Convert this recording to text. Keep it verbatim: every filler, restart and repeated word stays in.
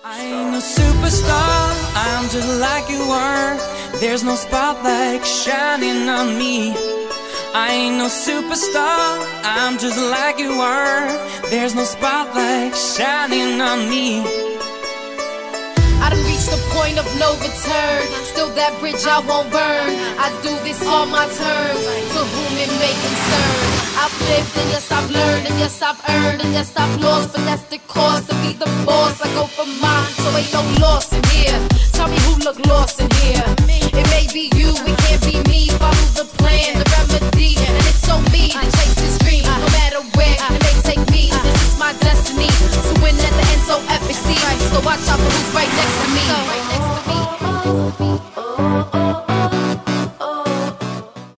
I ain't no superstar, I'm just like you were. There's no spotlight shining on me. I ain't no superstar, I'm just like you were. There's no spotlight shining on me. I done reached the point of no return. Still that bridge I won't burn. I do this on my terms, to whom it may concern. I've lived and yes I've learned, and yes I've earned, and yes I've lost. But that's the cost to be the boss. I go for mine, so ain't no loss in here. Tell me who look lost in